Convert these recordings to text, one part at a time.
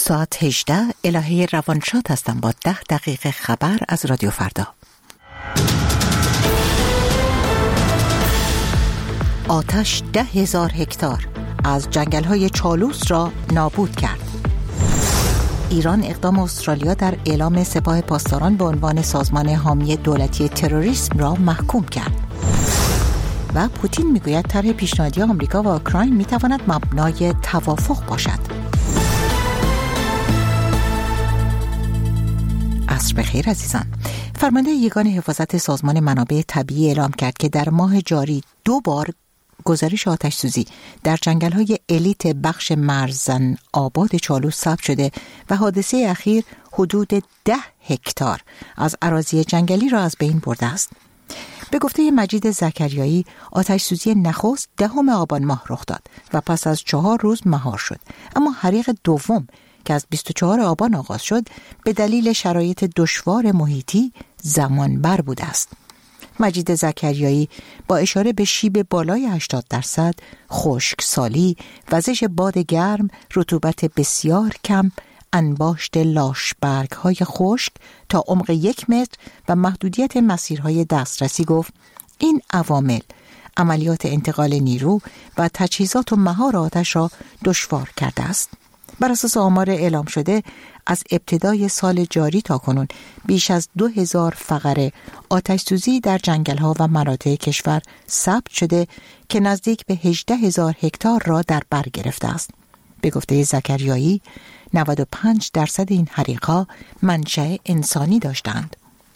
ساعت 18 الهه روانشاد هستم با 10 دقیقه خبر از رادیو فردا. آتش 10,000 هکتار از جنگل‌های چالوس را نابود کرد. ایران اقدام استرالیا در اعلام سپاه پاسداران به عنوان سازمان حامی دولتی تروریسم را محکوم کرد. و پوتین میگوید طرح پیشنهادی آمریکا و اوکراین میتواند مبنای توافق باشد. عصر بخیر عزیزان. فرمانده یگان حفاظت سازمان منابع طبیعی اعلام کرد که در ماه جاری 2 بار گزارش آتش‌سوزی در جنگل‌های الیت بخش مرزن آباد چالوس ثبت شده و حادثه اخیر حدود 10 هکتار از اراضی جنگلی را از بین برده است. به گفته مجید زکریایی، آتش‌سوزی نخست 10 آبان ماه رخ داد و پس از 4 روز مهار شد، اما حریق دوم که از 24 آبان آغاز شد به دلیل شرایط دشوار محیطی زمان بر بوده است. مجید زکریایی با اشاره به شیب بالای 80%، خشکسالی، وزش باد گرم، رطوبت بسیار کم، انباشت لاشبرگ‌های خشک تا عمق 1 متر و محدودیت مسیرهای دسترسی گفت این عوامل عملیات انتقال نیرو و تجهیزات و مهار آتش را دشوار کرده است. بر اساس آمار اعلام شده از ابتدای سال جاری تا کنون بیش از 2000 فقره آتش‌سوزی در جنگل‌ها و مناطق کشور ثبت شده که نزدیک به 18,000 هکتار را در بر گرفته است. به گفته زکریایی 95% این حریق‌ها منشأ انسانی داشتند.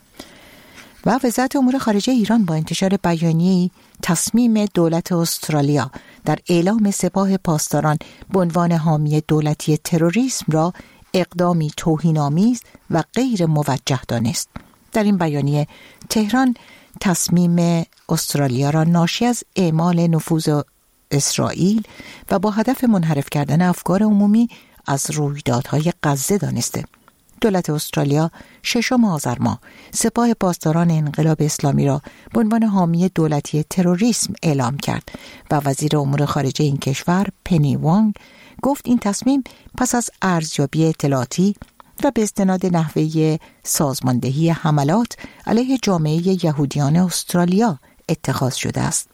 و وزارت امور خارجه ایران با انتشار بیانیه‌ای تصمیم دولت استرالیا در اعلام سپاه پاسداران به عنوان حامی دولتی تروریسم را اقدامی توهین‌آمیز و غیر موجه دانست. در این بیانیه تهران تصمیم استرالیا را ناشی از اعمال نفوذ اسرائیل و با هدف منحرف کردن افکار عمومی از رویدادهای غزه دانسته. دولت استرالیا 6 آذر ماه سپاه پاسداران انقلاب اسلامی را به عنوان حامی دولتی تروریسم اعلام کرد و وزیر امور خارجه این کشور پنی وانگ گفت این تصمیم پس از ارزیابی اطلاعاتی و به استناد نحوه سازماندهی حملات علیه جامعه یهودیان استرالیا اتخاذ شده است.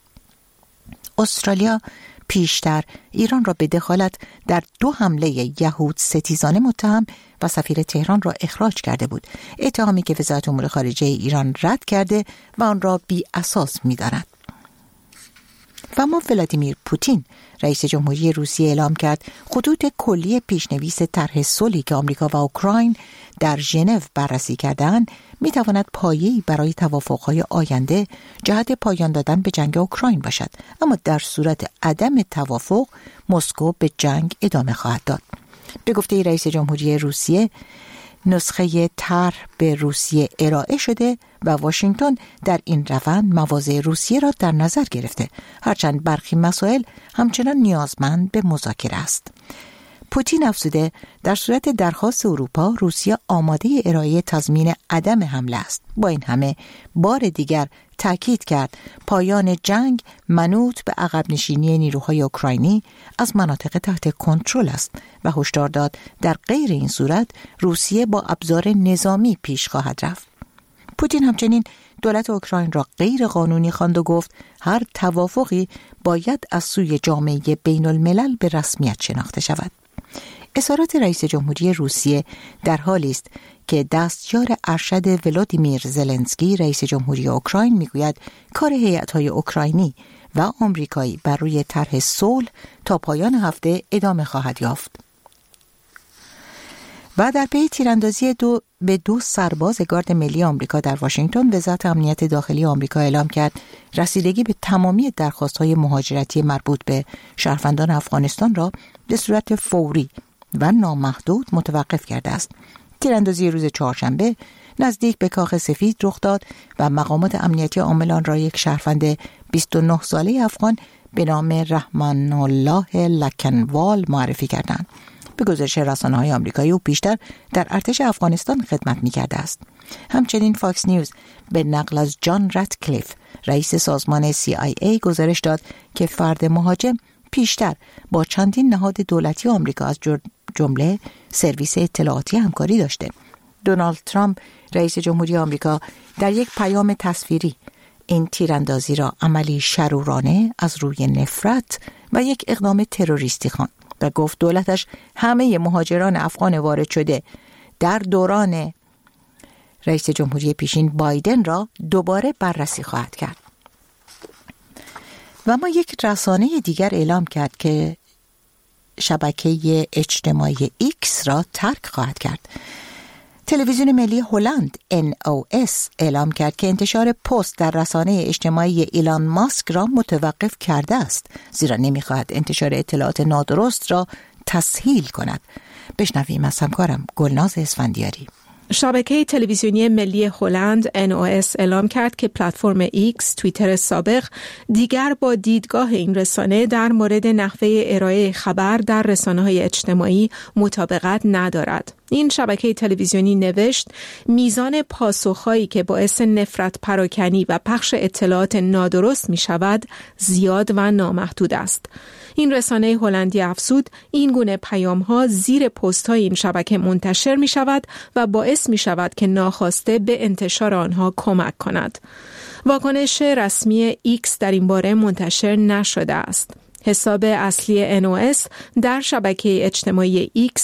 استرالیا پیشتر ایران را به دخالت در 2 حمله یهود ستیزانه متهم و سفیر تهران را اخراج کرده بود، اتهامی که وزارت امور خارجه ایران رد کرده و آن را بی اساس می‌داند. و اما ولادیمیر پوتین رئیس جمهوری روسیه اعلام کرد خطوط کلی پیشنویس طرح صلحی که آمریکا و اوکراین در ژنو بررسی کردند میتواند پایه‌ای برای توافق‌های آینده جهت پایان دادن به جنگ اوکراین باشد، اما در صورت عدم توافق مسکو به جنگ ادامه خواهد داد. به گفته رئیس جمهوری روسیه نسخه طرح به روسیه ارائه شده و واشنگتن در این روند مواضع روسیه را در نظر گرفته، هرچند برخی مسائل همچنان نیازمند به مذاکره است. پوتین افزوده در صورت درخواست اروپا روسیه آماده ارائه تضمین عدم حمله است. با این همه بار دیگر تاکید کرد پایان جنگ منوط به عقب نشینی نیروهای اوکراینی از مناطق تحت کنترل است و هشدار داد در غیر این صورت روسیه با ابزار نظامی پیش خواهد رفت. پوتین همچنین دولت اوکراین را غیر قانونی خواند و گفت هر توافقی باید از سوی جامعه بین الملل به رسمیت شناخته شود. اظهارات رئیس جمهوری روسیه در حالی است که دستیار ارشد ولادیمیر زلنسکی رئیس جمهوری اوکراین میگوید کار هیئت‌های اوکراینی و آمریکایی بر روی طرح صلح تا پایان هفته ادامه خواهد یافت. و در پی تیراندازی 2 سرباز گارد ملی آمریکا در واشنگتن، وزارت امنیت داخلی آمریکا اعلام کرد رسیدگی به تمامی درخواست‌های مهاجرتی مربوط به شهروندان افغانستان را به صورت فوری و نامحدود متوقف کرده است. تیراندازی روز چهارشنبه نزدیک به کاخ سفید رخ داد و مقامات امنیتی عامل آن را یک شهروند 29 ساله افغان به نام رحمان الله لکنوال معرفی کردند. به گزارش رسانه‌های آمریکایی او پیشتر در ارتش افغانستان خدمت می‌کرده است. همچنین فاکس نیوز به نقل از جان راتکلیف رئیس سازمان CIA گزارش داد که فرد مهاجم پیشتر با چندین نهاد دولتی آمریکا از جمله سرویس اطلاعاتی همکاری داشته. دونالد ترامپ رئیس جمهوری آمریکا در یک پیام تصویری این تیراندازی را عملی شرورانه از روی نفرت و یک اقدام تروریستی خواند و گفت دولتش همه مهاجران افغان وارد شده در دوران رئیس جمهوری پیشین بایدن را دوباره بررسی خواهد کرد. و ما یک رسانه دیگر اعلام کرد که شبکه اجتماعی ایکس را ترک خواهد کرد. تلویزیون ملی هلند NOS اعلام کرد که انتشار پست در رسانه اجتماعی ایلان ماسک را متوقف کرده است، زیرا نمی‌خواهد انتشار اطلاعات نادرست را تسهیل کند. بشنویم از همکارم گلناز اسفندیاری. شبکه تلویزیونی ملی هلند NOS اعلام کرد که پلتفرم X توییتر سابق دیگر با دیدگاه این رسانه در مورد نحوه ارائه خبر در رسانه‌های اجتماعی مطابقت ندارد. این شبکه تلویزیونی نوشت میزان پاسخهایی که باعث نفرت پراکنی و پخش اطلاعات نادرست می شود زیاد و نامحدود است. این رسانه هلندی افزود این گونه پیام‌ها زیر پست‌های این شبکه منتشر می شود و باعث می شود که ناخواسته به انتشار آنها کمک کند. واکنش رسمی X در این باره منتشر نشده است. حساب اصلی NOS در شبکه اجتماعی X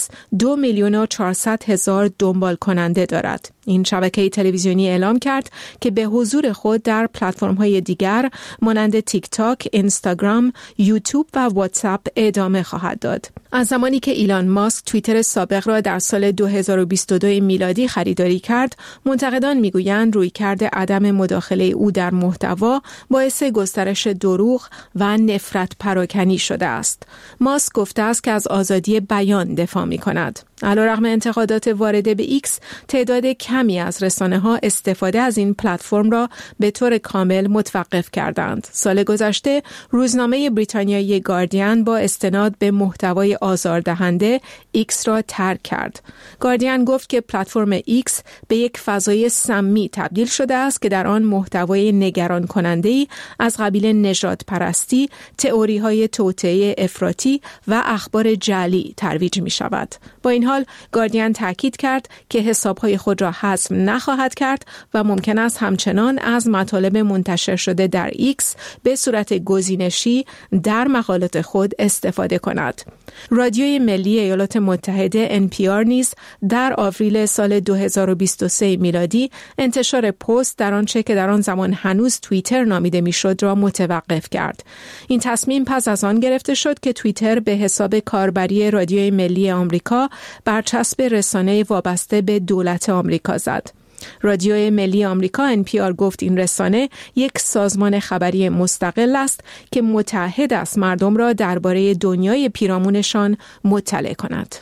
2,400,000 دنبال کننده دارد. این شبکه تلویزیونی اعلام کرد که به حضور خود در پلتفرم‌های دیگر مانند تیک تاک، اینستاگرام، یوتیوب و واتساپ ادامه خواهد داد. از زمانی که ایلان ماسک توییتر سابق را در سال 2022 میلادی خریداری کرد، منتقدان میگویند رویکرد عدم مداخله او در محتوا باعث گسترش دروغ و نفرت پراکنی شده است. ماسک گفته است که از آزادی بیان دفاع می‌کند. علیرغم انتقادات وارده به ایکس، تعداد کمی از رسانه‌ها استفاده از این پلتفرم را به طور کامل متوقف کردند. سال گذشته روزنامه بریتانیایی گاردین با استناد به محتوای آزاردهنده ایکس را ترک کرد. گاردین گفت که پلتفرم ایکس به یک فضای سمی تبدیل شده است که در آن محتوای نگران کننده‌ای از قبیل نژاد پرستی، تئوری‌های توطئه افراطی و اخبار جعلی ترویج می‌شود. با این حال گاردین تاکید کرد که حساب‌های خود را حذف نخواهد کرد و ممکن است همچنان از مطالب منتشر شده در ایکس به صورت گزینشی در مقالات خود استفاده کند. رادیوی ملی ایالات متحده NPR نیز در آوریل سال 2023 میلادی انتشار پست در آنچه که در آن زمان هنوز توییتر نامیده میشد را متوقف کرد. این تصمیم پس از آن گرفته شد که توییتر به حساب کاربری رادیوی ملی آمریکا برچسب رسانه وابسته به دولت آمریکا زد. رادیوی ملی آمریکا NPR گفت این رسانه یک سازمان خبری مستقل است که متعهد است مردم را درباره دنیای پیرامونشان مطلع کند.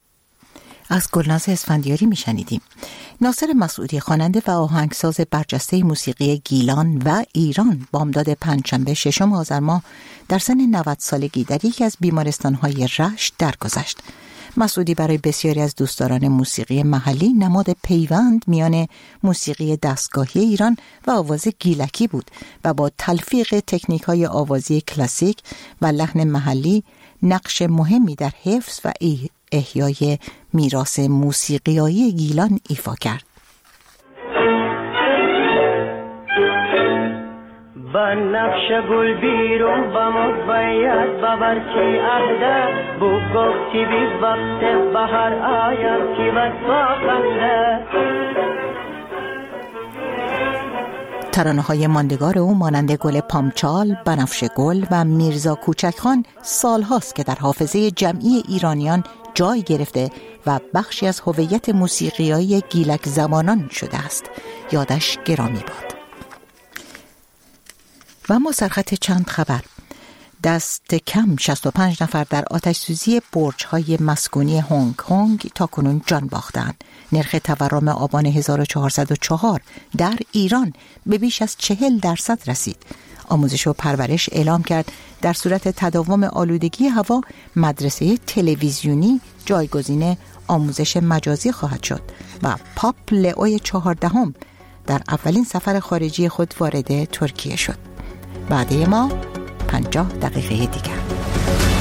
از گلناز اسفندیاری میشنیدیم. ناصر مسعودی خواننده و آهنگساز برجسته موسیقی گیلان و ایران بامداد پنجشنبه 6 آذر ماه در سن 90 سالگی در یکی از بیمارستان‌های رشت درگذشت. مسعودی برای بسیاری از دوستداران موسیقی محلی نماد پیوند میان موسیقی دستگاهی ایران و آواز گیلکی بود و با تلفیق تکنیک‌های آوازی کلاسیک و لحن محلی نقش مهمی در حفظ و احیای میراث موسیقیایی گیلان ایفا کرد. با نقش گل بیرون با موید باور کی عهده بو گفتی بی وقت بهر آیم کی وقت ترانه‌های ماندگار او مانند گل پامچال، بنفش گل و میرزا کوچکخان سالهاست که در حافظه جمعی ایرانیان جای گرفته و بخشی از هویت موسیقیایی گیلک زمانان شده است. یادش گرامی باد. و ما سرخط چند خبر. دست کم 65 نفر در آتش‌سوزی برج‌های مسکونی هنگ کنگ تا کنون جان باختند. نرخ تورم آبان 1404 در ایران به بیش از 40% رسید. آموزش و پرورش اعلام کرد در صورت تداوم آلودگی هوا مدرسه تلویزیونی جایگزین آموزش مجازی خواهد شد و پاپ لئوی 14 در اولین سفر خارجی خود وارد ترکیه شد. بعد ما 50 دقیقه دیگر.